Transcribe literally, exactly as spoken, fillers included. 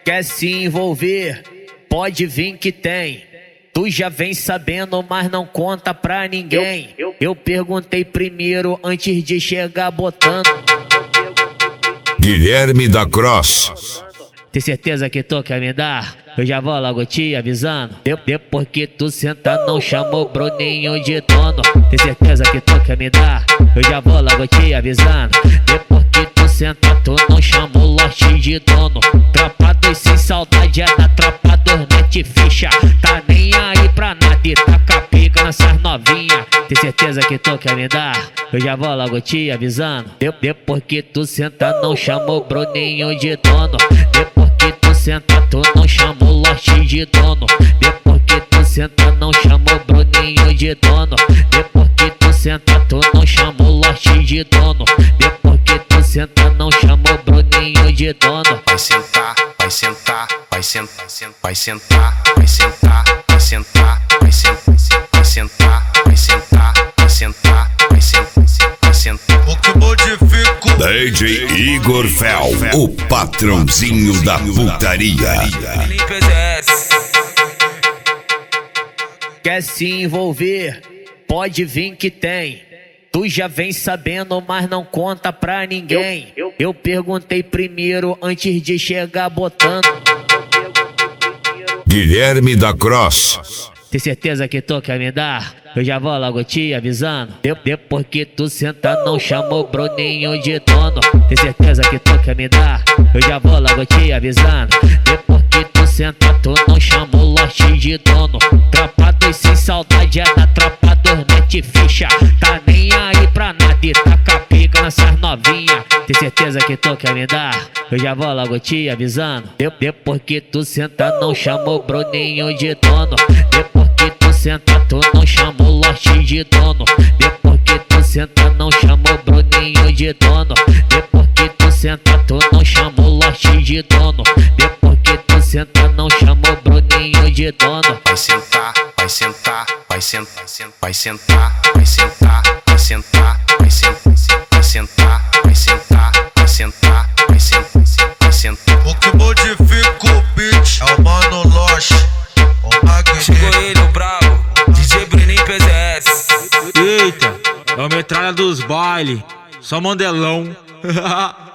Quer se envolver? Pode vir que tem. Tu já vem sabendo, mas não conta pra ninguém. Eu, eu, eu perguntei primeiro antes de chegar botando. Guilherme da Cross. Tem certeza que tu quer me dar? Eu já vou logo te avisando. De depois que tu senta, não chama o Bruninho de dono. Tem certeza que tu quer me dar? Eu já vou logo te avisando. Depois que tu senta, tu não chama o lote de dono. Tropa dos sem saudade é da tropa dos mete ficha. Tá nem aí pra nada e tá capica nessas novinha. Tem certeza que tu quer me dar? Eu já vou logo te avisando. De depois que tu senta, não chama o Bruninho de dono. Depois que tu senta, tu não chama o lote de dono. Depois que tu senta, não chama o Bruninho de dono. Depois que tu senta, tu não chama o lote de dono. Depois que tu senta, não chama o Bruninho de dono. Vai sentar, vai sentar, vai sentar, vai sentar, vai sentar, vai sentar, vai sentar, vai sentar, vai sentar, vai sentar, vai sentar, vai sentar. O que modifico? D J Igor Fel, o patrãozinho da putaria. Quer se envolver? Pode vir que tem. Tu já vem sabendo, mas não conta pra ninguém. Eu, eu, eu perguntei primeiro antes de chegar botando. Guilherme da Cross. Tem certeza que tu quer me dar? Eu já vou logo te avisando. De depois que tu senta, não chama o Bruninho de dono. Tem certeza que tu quer me dar? Eu já vou logo te avisando. Depois que tu senta, tu não chama o lote de dono. Tropa dos sem saudade é da tropa dos mete ficha. Tá nem aí pra nada e tá capica nessas novinha. Tem certeza que tu quer me dar? Eu já vou logo te avisando. De depois que tu senta, não chama o Bruninho de dono. Depois que tu senta, tu não chama o lote de dono. Depois que tu senta, não chama o Bruninho de dono. Depois que tu senta, tu não chama o lote de dono. Depois que tu senta, não chama o Bruninho de dono. Vai sentar, vai sentar, vai sentar, vai sentar, vai sentar, vai sentar, vai sentar, vai sentar, vai sentar, vai sentar, vai sentar, vai sentar. O que modifica o beat é o Mano Loche. Chegou ele, o brabo, D J Bruninho P Z S. Eita, é o metralha dos baile, só mandelão.